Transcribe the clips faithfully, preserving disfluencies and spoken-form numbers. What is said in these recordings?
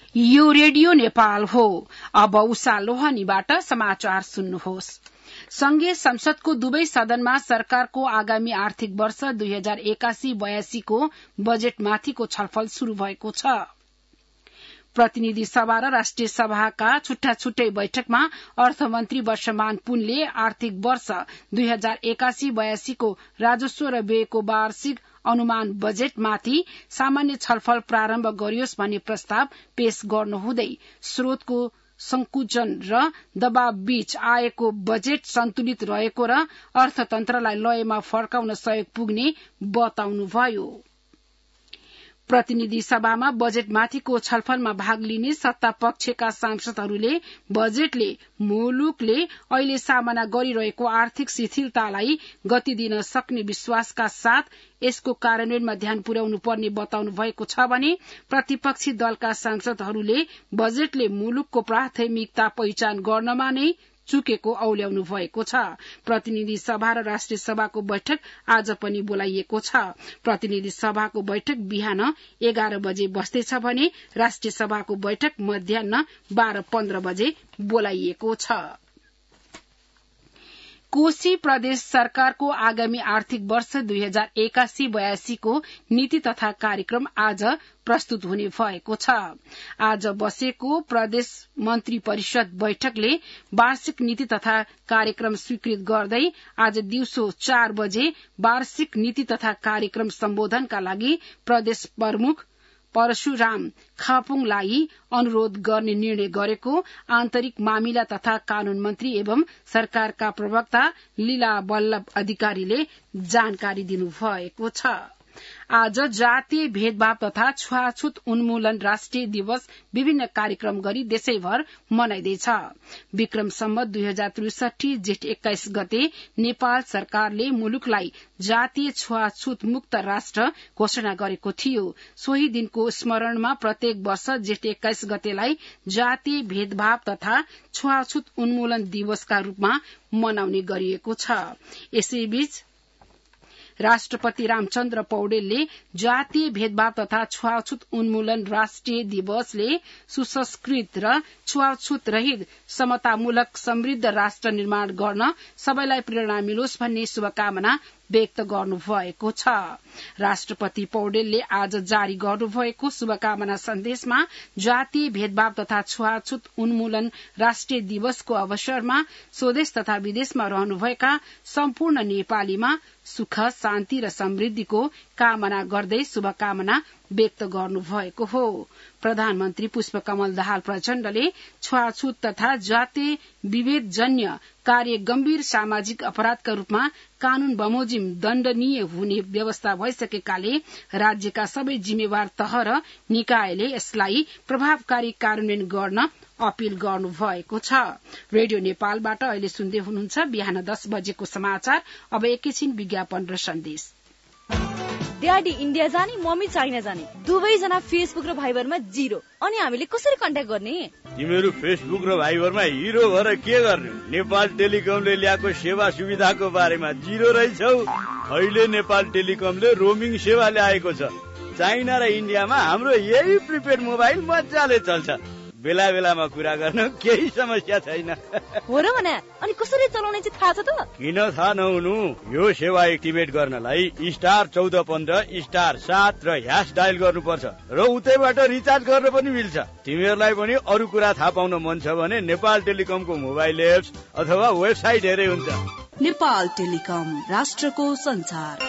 यो रेडियो नेपाल हो। अब उषा लोहानीबाट समाचार सुन्नुहोस्। संघीय संसदको दुवै सदनमा सरकारको आगामी आर्थिक वर्ष दुई हजार एकासी बयासीको बजेटमाथिको छलफल शुरू भएको छ। प्रतिनिधि सभा र राष्ट्रिय सभाका छुट्टा छुट्टै बैठकमा अर्थमन्त्री वर्षमान पुनले आर्थिक वर्ष दुई हजार एकासी बयासीको राजस्व र व्ययको वार्षिक अनुमान बजेटमाथि सामान्य छलफल प्रारम्भ गरियोस् भन्ने प्रस्ताव पेश गर्नुहुँदै स्रोतको संकुचन र दबाव बीच आएको बजेट सन्तुलित रहेको र अर्थतन्त्रलाई लयमा फर्काउन सहयोग पुग्ने बताउनुभयो। प्रतिनिधि सभामा बजेटमाथिको छलफलमा भाग लिने सत्ता पक्षका सांसदहरूले बजेटले मुलुकले अहिले सामना गरिरहेको आर्थिक शिथिलतालाई गति दिन सक्ने विश्वासका साथ यसको कार्यान्वयनमा ध्यान पुर्याउनु पर्ने बताउनु भएको छ भने प्रतिपक्षी दलका सांसदहरूले बजेटले मुलुकको प्राथमिकता पहिचान गर्नमा नै चुकेको औल्याउनु भएको छ। प्रतिनिधि सभा र राष्ट्रिय सभाको बैठक आज पनि बोलाइएको छ। प्रतिनिधि सभाको बैठक बिहान एघार बजे बस्दैछ भने राष्ट्रिय सभाको बैठक मध्याह बाह्र पन्ध्र बजे बोलाइएको छ। कोशी प्रदेश सरकारको आगामी आर्थिक वर्ष दुई हजार एकासी बयासीको नीति तथा कार्यक्रम आज प्रस्तुत हुने भएको छ। आज बसेको प्रदेश मन्त्री परिषद बैठकले वार्षिक नीति तथा कार्यक्रम स्वीकृत गर्दै आज दिउँसो चार बजे वार्षिक नीति तथा कार्यक्रम सम्बोधनका लागि प्रदेश प्रमुख परशुराम खापुङलाई अनुरोध गर्ने निर्णय गरेको आन्तरिक मामिला तथा कानून मन्त्री एवं सरकारका प्रवक्ता लीला बल्लभ अधिकारीले जानकारी दिनुभएको छ। आज जातीय भेदभाव तथा छुवाछुत उन्मूलन राष्ट्रिय दिवस विभिन्न कार्यक्रम गरी देशैभर मनाइँदैछ। विक्रम सम्वत दुई हजार त्रिसठी जेठ एक्काइस गते नेपाल सरकारले मुलुकलाई जातीय छुवाछुत मुक्त राष्ट्र घोषणा गरेको थियो। सोही दिनको स्मरणमा प्रत्येक वर्ष जेठ एक्काइस गतेलाई जातीय भेदभाव तथा छुवाछुत उन्मूलन दिवसका रूपमा मनाउने गरिएको छ। यसैबीच राष्ट्रपति रामचन्द्र पौडेलले जातीय भेदभाव तथा छुवाछुत उन्मूलन राष्ट्रिय दिवसले सुसंस्कृत र छुवाछुत रहित समतामूलक समृद्ध राष्ट्र निर्माण गर्न सबैलाई प्रेरणा मिलोस् भन्ने शुभकामना व्यक्त गर्नुभएको छ। राष्ट्रपति पौडेलले आज जारी गर्नुभएको शुभकामना सन्देशमा जातीय भेदभाव तथा छुवाछुत उन्मूलन राष्ट्रिय दिवसको अवसरमा स्वदेश तथा विदेशमा रहनुभएका सम्पूर्ण नेपालीमा सुख शान्ति र समृद्धिको कामना गर्दै शुभकामना व्यक्त गर्नुभएको हो। प्रधानमन्त्री पुष्पकमल दाहाल प्रचण्डले छुवाछुत तथा जातीय विभेदजन्य कार्य गम्भीर सामाजिक अपराधका रूपमा कानून बमोजिम दण्डनीय हुने व्यवस्था भइसकेकाले राज्यका सबै जिम्मेवार तह र निकायले यसलाई प्रभावकारी कार्यान्वयन गर्न अपील गर्नुभएको छ। रेडियो नेपालबाट अहिले सुन्दै हुनुहुन्छ बिहान दस बजेको समाचार। अब एकैछिन विज्ञापन र सन्देश। ड्याडी इन्डिया जाने मम्मी चाइना जाने दुवैजना फेसबुक र भाइबरमा जिरो, अनि हामीले कसरी कन्ट्याक्ट गर्ने? तिमीहरू फेसबुक र भाइबरमा हिरो भएर के गर्ने? नेपाल टेलिकमले ल्याएको सेवा सुविधाको बारेमा जिरो रहेछौ। अहिले नेपाल टेलिकमले रोमिङ सेवा ल्याएको छ। चाइना र इन्डियामा हाम्रो यही प्रिपेड मोबाइल मजाले चल्छ। बेला बेलामा कुरा गर्न केही समस्या छैन। हो र भने अनि कसरी चलाउने चाहिँ थाहा छ त? किन थाहा नहुनु? यो सेवा एक्टिभेट गर्नलाई स्टार चौध पन्ध्र स्टार सात र ह्यास डायल गर्नुपर्छ र उतैबाट रिचार्ज गर्न पनि मिल्छ। तिमीहरूलाई पनि अरू कुरा थाहा पाउन मन छ भने नेपाल टेलिकमको मोबाइल एप्स अथवा वेबसाइट हेरे हुन्छ। नेपाल टेलिकम, राष्ट्रको संचार।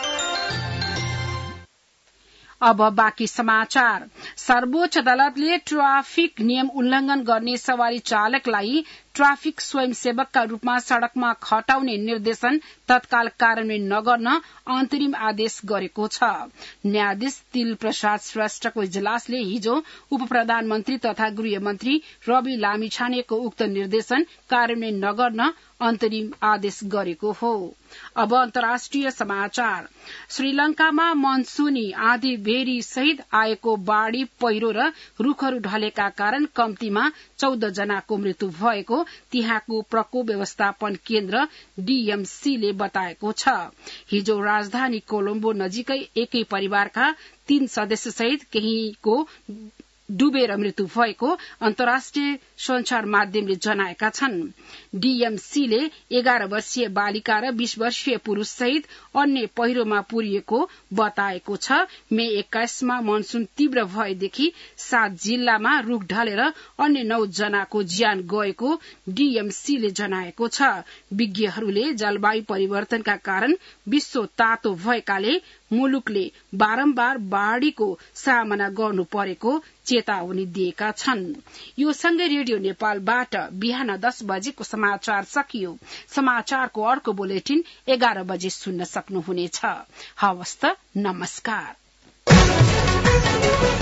अब बाँकी समाचार। सर्वोच्च अदालतले ट्राफिक नियम उल्लंघन गर्ने सवारी चालकलाई ट्राफिक स्वयंसेवकका रूपमा सड़कमा खटाउने निर्देशन तत्काल कार्यान्वयन नगर्न अन्तरिम आदेश गरेको छ। न्यायाधीश तिल प्रसाद श्रेष्ठको इजलासले हिजो उप प्रधानमन्त्री तथा गृहमन्त्री रवि लामिछानेको उक्त निर्देशन कार्यान्वयन नगर्न अन्तरिम आदेश गरेको हो। अब अन्तर्राष्ट्रिय समाचार। श्रीलंकामा मनसूनी आँधी बेह्री सहित आएको बाढ़ी पहिरो र रूखहरू ढलेका कारण कम्तीमा चौध जनाको मृत्यु भएको त्यहाँको प्रकोप व्यवस्थापन केन्द्र डीएमसीले बताएको छ। हिजो राजधानी कोलम्बो नजिकै एकै परिवारका तीन सदस्य सहित केहीको डुबेर मृत्यु भएको अन्तर्राष्ट्रिय संचार माध्यमले जनाएका छन्। डीएमसीले एघार वर्षीय बालिका र बीस वर्षीय पुरूष सहित अन्य पहिरोमा पुरिएको बताएको छ। मे एक्काइसमा मनसून तीव्र भएदेखि सात जिल्लामा रूख ढलेर अन्य नौ जनाको ज्यान गएको डीएमसीले जनाएको छ। विज्ञहरूले जलवायु परिवर्तनका कारण विश्व तातो भएकाले मुलुकले बारम्बार बाढ़ीको सामना गर्नु परेको चेतावनी दिएका छन्। यो सँगै रेडियो नेपालबाट बिहान दस बजेको समाचार सकियो। समाचारको अर्को बुलेटिन एघार बजे सुन्न सक्नुहुनेछ। हवस् त, नमस्कार।